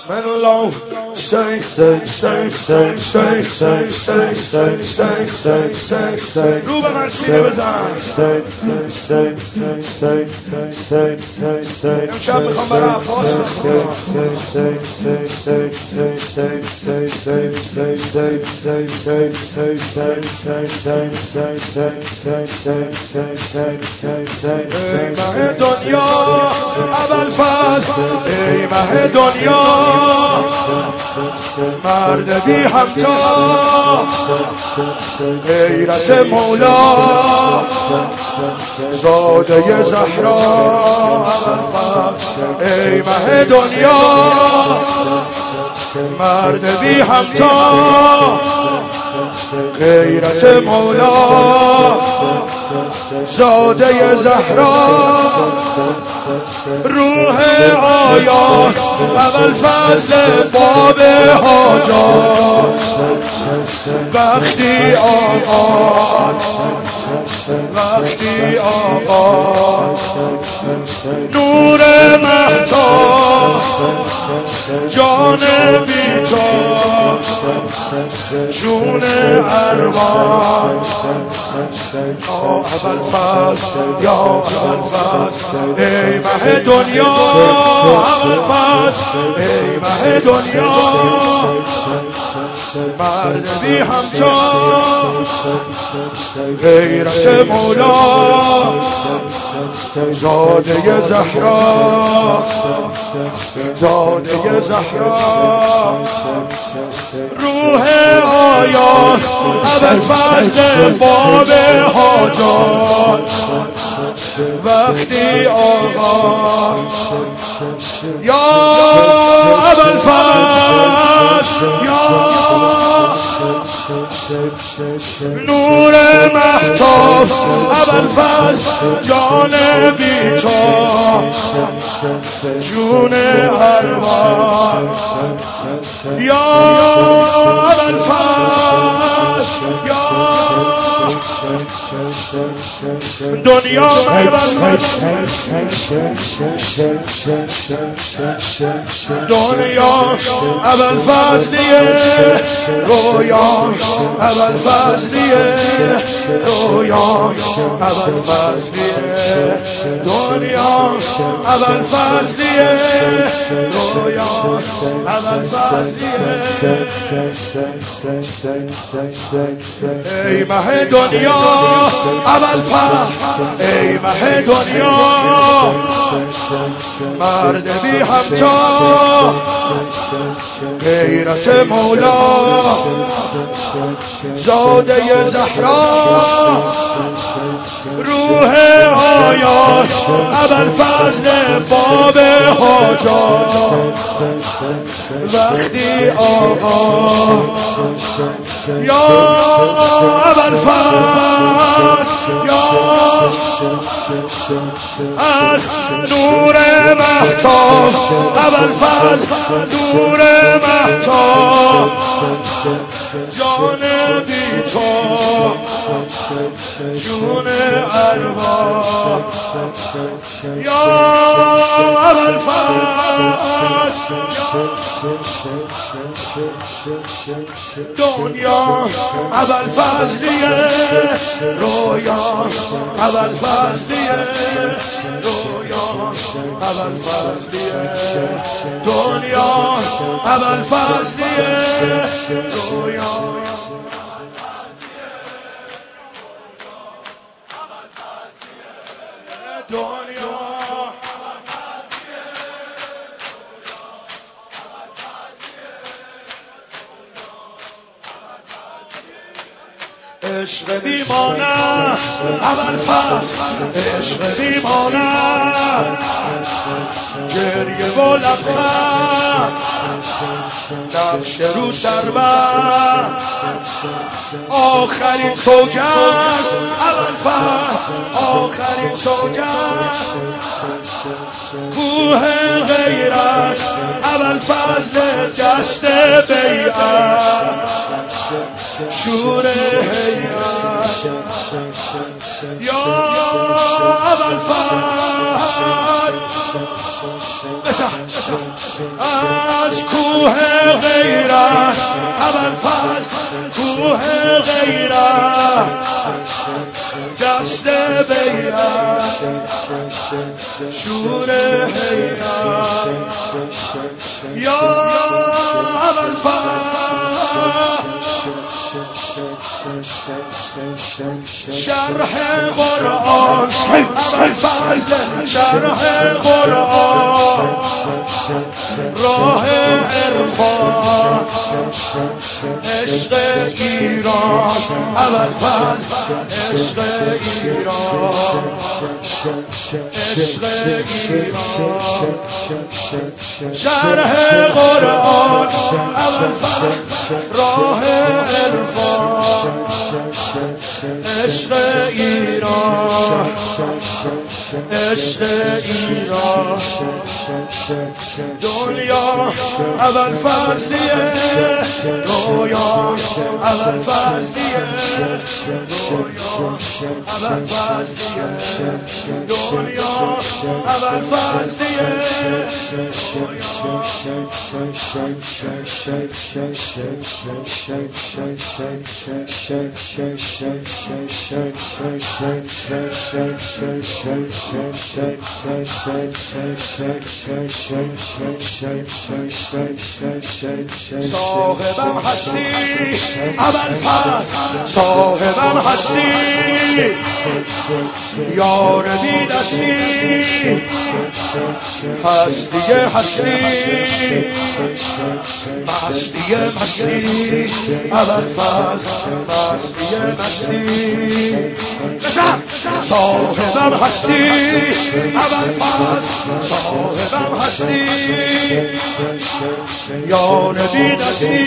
بسم الله سیخ سیخ سیخ سیخ سیخ سیخ سیخ سیخ سیخ سیخ سیخ سیخ رو به من سینه بزن امشب میخوام برای عباس بخونم ای مه دنیا ابوالفضل ای مه دنیا مرد بی همتا غیرت مولا زاده زهرا ابوالفضل ای مه دنیا مرد بی همتا غیرت مولا زاده زهرا روح آیات ابوالفضل باب حاجات وقتی آقا نور مهتاب جان بی‌تاب جون ارواح یا ابوالفضل یا ابوالفضل ای مه دنیا ابوالفضل ای مه دنیا مرد بی همتا غیرت مولا زاده زهرا زاده زهرا روح آیات ابوالفضل باب حاجات وقتی آقا یا ابوالفضل یا نور مهتاب ابوالفضل جان بی‌تاب جون ارواح یا ابوالفضل یا دنیا دنیا ابوالفضلیه رویا ابوالفضلیه رویا ابوالفضلیه دنیا ابوالفضلیه رویا ابوالفضلیه ای مه دنیا ابوالفضل ای مه دنیا مرد بی همتا غیرت مولا زاده زهرا روح آیات ابوالفضل باب حاجات وقتی آقا یا ابوالفضل یا از نور مهتاب ابوالفضل نور مهتاب جان بی‌تاب جون ارواح یا ابوالفضل دنیا ابوالفضلیه رویا ابوالفضلیه رویا ابوالفضلیه دنیا ابوالفضلیه رویا دنیا عشق بیمانه ابوالفضل عشق بیمانه گریه و لبخند نقش رو سربند آخرین سوگند ابوالفضل آخرین سوگند کوه غیرت ابوالفضل دست بیعت شور هیئت یا ابوالفضل از کوه غیرت ابوالفضل کوه غیرت دست بیعت شور حیرت یا ابوالفضل شرح قرآن ابوالفضل شرح قرآن راه عرفان عشق ایران ابوالفضل عشق ایران عشق ایران شرح قرآن ابوالفضل راه عرفان عشق ایران عشق ایران دنیا ابوالفضلیه رویا ابوالفضلیه رویا ابوالفضلیه دنیا ابوالفضلیه صاحبم هستی ابوالفضل صاحبم هستی یار بی دستی هستی هستی مستی مستی ابوالفضل مستی مستی صاحبم هستی ابوالفضل صاحبم هستی یار بی دستی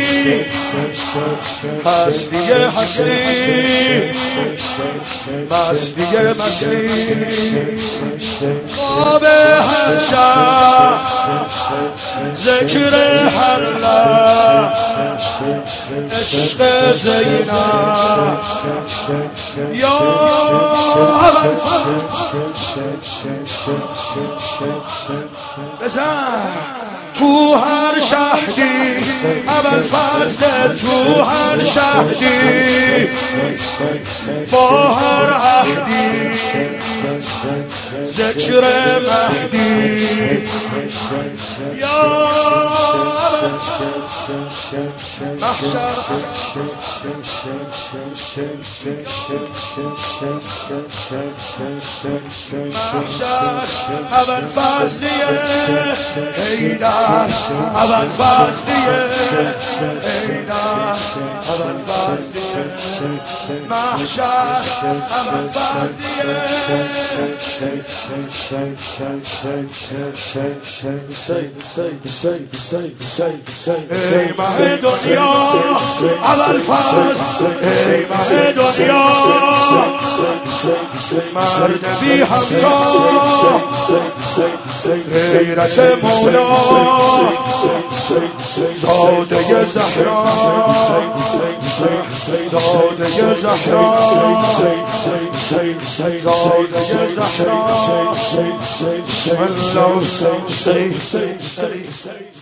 هستی هستی مستی مستی خواب هر شب ذکر هر لب عشق زینب یا ابوالفضل بزن تو هر شهدی ابوالفضل تو هر شهدی با هر عهدی ذکر مهدی یا محشر ابوالفضلیه حیدر ابوالفضلیه حیدر ابوالفضلیه محشر ابوالفضلیه ای مه دنیا ابوالفضل ای مه دنیا مرد بی همتا غیرت مولا زاده زهرا زاده زهرا زاده زهرا